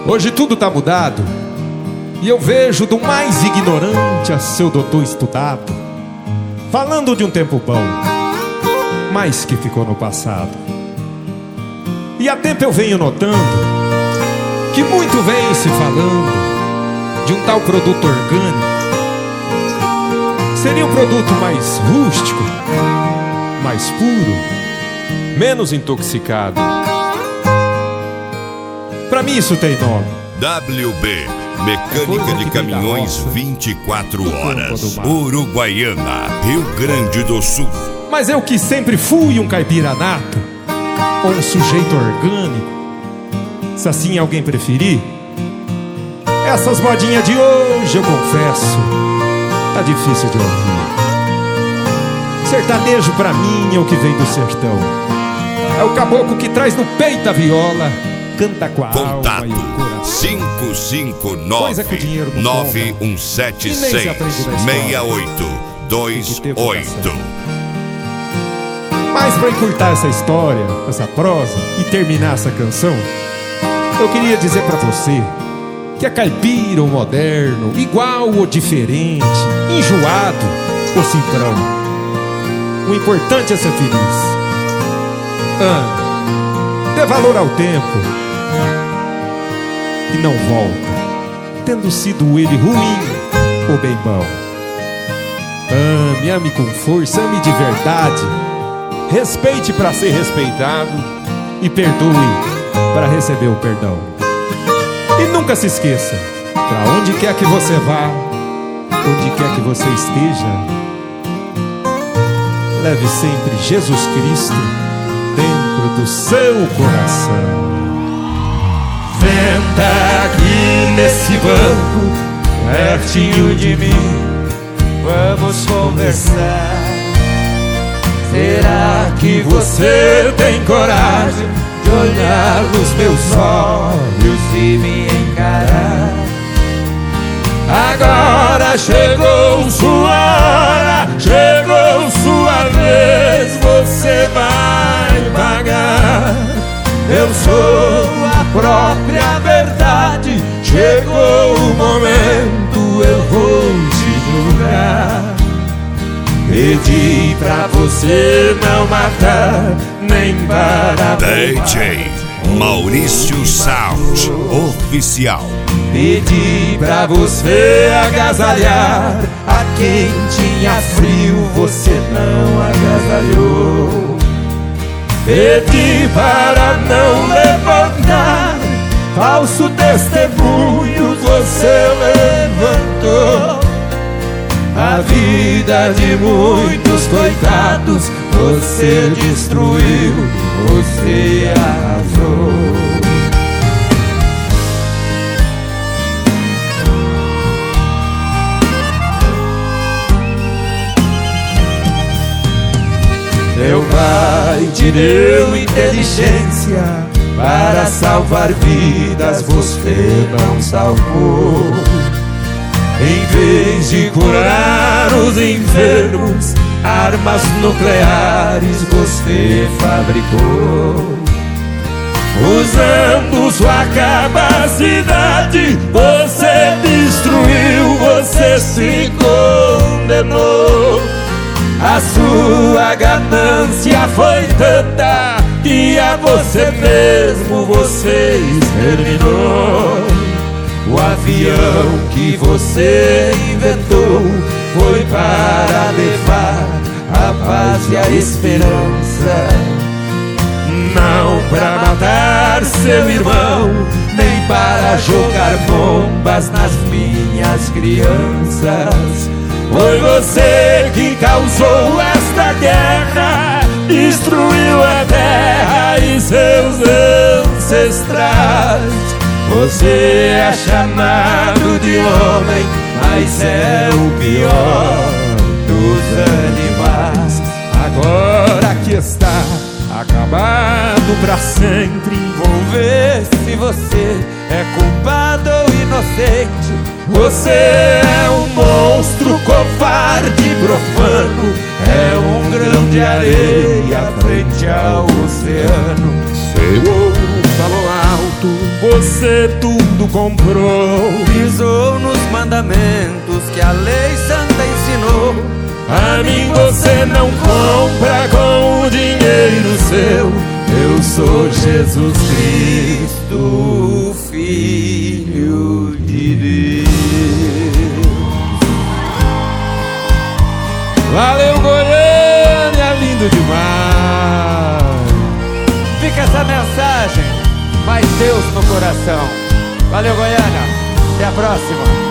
Hoje tudo tá mudado, e eu vejo do mais ignorante a seu doutor estudado, falando de um tempo bom, mas que ficou no passado. E há tempo eu venho notando que muito vem se falando de um tal produto orgânico. Seria um produto mais rústico, mais puro, menos intoxicado. Pra mim isso tem nome: WB, Mecânica de Caminhões 24 horas, Uruguaiana, Rio Grande do Sul. Mas eu que sempre fui um caipira nato, ou um sujeito orgânico, se assim alguém preferir, essas modinhas de hoje, eu confesso, tá difícil de ouvir. Sertanejo pra mim é o que vem do sertão, é o caboclo que traz no peito a viola, canta com a Contato alma e o coração. 559-9176-6828. Mas pra encurtar essa história, essa prosa e terminar essa canção, eu queria dizer pra você que é caipira ou moderno, igual ou diferente, enjoado ou cifrão, o importante é ser feliz. Dê valor ao tempo que não volta, tendo sido ele ruim ou bem bom. Ame com força, ame de verdade, respeite para ser respeitado e perdoe para receber o perdão. E nunca se esqueça, para onde quer que você vá, onde quer que você esteja, leve sempre Jesus Cristo dentro do seu coração. Senta aqui nesse banco, pertinho de mim, vamos conversar. Será que você tem coragem de olhar nos meus olhos e me encarar? Agora chegou sua hora, chegou sua vez, você vai pagar. Eu sou a própria verdade, chegou o momento, eu vou te julgar. Pedi pra você não matar, nem para DJ Maurício Sound Oficial. Pedi pra você agasalhar a quem tinha frio, você não agasalhou. Pedi para não levantar falso testemunho, você levantou. A vida de muitos coitados você destruiu, você arrasou. Meu pai te deu inteligência para salvar vidas, você não salvou. Em vez de curar os enfermos, armas nucleares você fabricou. Usando sua capacidade, você destruiu, você se condenou. A sua ganância foi tanta que a você mesmo você exterminou. O avião que você inventou foi para levar a paz e a esperança, não para matar seu irmão, nem para jogar bombas nas minhas crianças. Foi você que causou esta guerra, destruiu a terra e seus ancestrais. Você é chamado de homem, mas é o pior dos animais. Agora aqui está, acabado pra sempre. Vou ver se você é culpado ou inocente. Você é um monstro covarde, profano, é um grão de areia frente ao oceano. Seu ouro falou alto, você tudo comprou. Pisou nos mandamentos que a lei santa ensinou. A mim você não compra com o dinheiro seu. Eu sou Jesus Cristo, Filho de Deus. Valeu, Goiânia, lindo demais. Fica essa mensagem, mais Deus no coração. Valeu, Goiânia, até a próxima.